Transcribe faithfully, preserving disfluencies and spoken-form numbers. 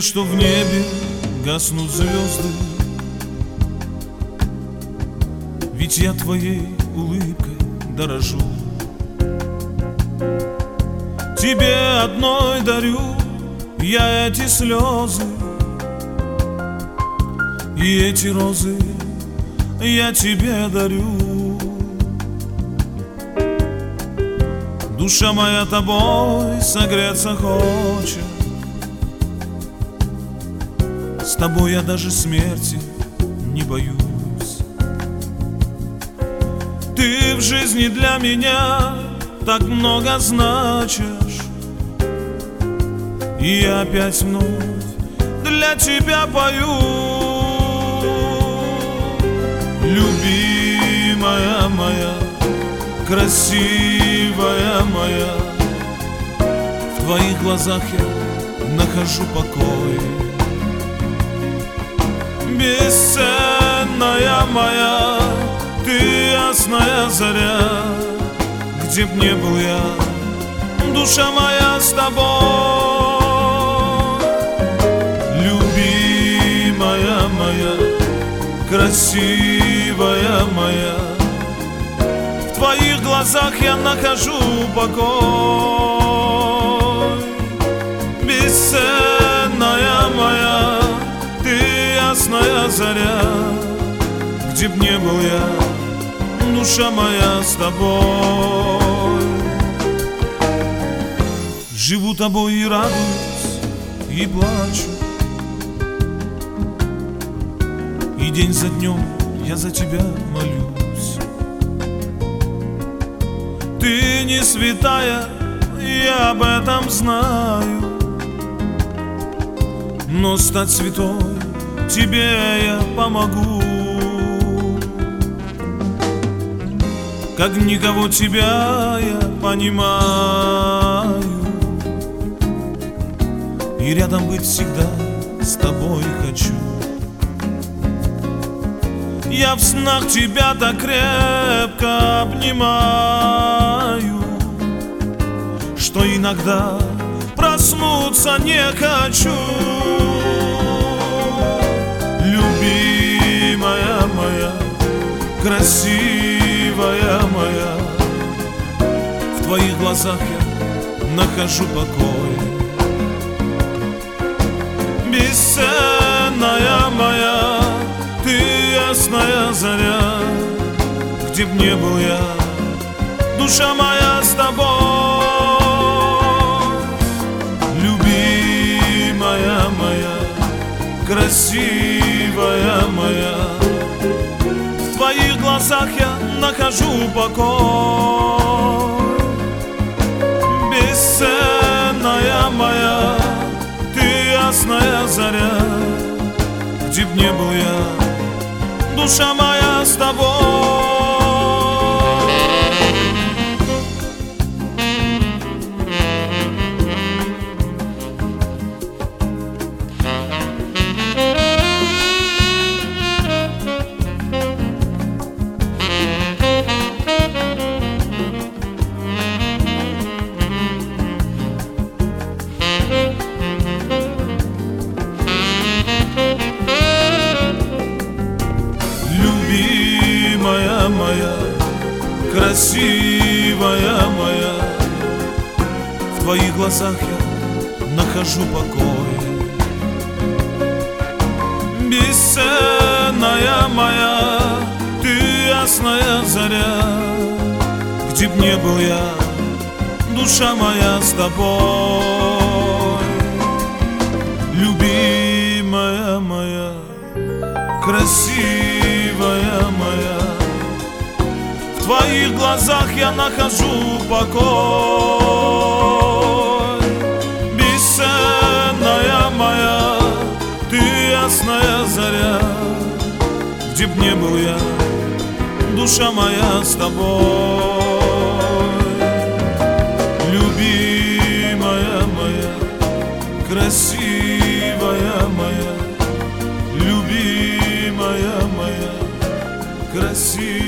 что в небе гаснут звезды, ведь я твоей улыбкой дорожу. Тебе одной дарю я эти слезы, и эти розы я тебе дарю. Душа моя тобой согреться хочет, с тобой я даже смерти не боюсь. Ты в жизни для меня так много значишь, и я опять вновь для тебя пою. Любимая моя, красивая моя, в твоих глазах я нахожу покой. Бесценная моя, ты ясная заря, где б не был я, душа моя с тобой. Любимая моя, красивая моя, в твоих глазах я нахожу покой. Бесценная моя, ты ясная заря, где б не был я, душа моя с тобой. Живу тобой и радуюсь, и плачу, и день за днем я за тебя молюсь. Ты не святая, я об этом знаю, но стать святой тебе я помогу. Как никого тебя я понимаю, и рядом быть всегда с тобой хочу. Я в снах тебя так крепко обнимаю, что иногда проснуться не хочу. Любимая моя, красивая моя, в твоих глазах я нахожу покой. Бесценная моя, ты ясная заря, где б не был я, душа моя с тобой. Любимая моя, красивая моя, в твоих глазах я нахожу покой. Бесценная моя, ты ясная заря, где б не был я, душа моя с тобой. Любимая моя, красивая моя, в твоих глазах я нахожу покой. Бесценная моя, ты ясная заря, где б не был я, душа моя с тобой. Любимая моя, красивая моя, в твоих глазах я нахожу покой. Бесценная моя, ты ясная заря, где б не был я, душа моя с тобой. Любимая моя, красивая моя, любимая моя, красивая.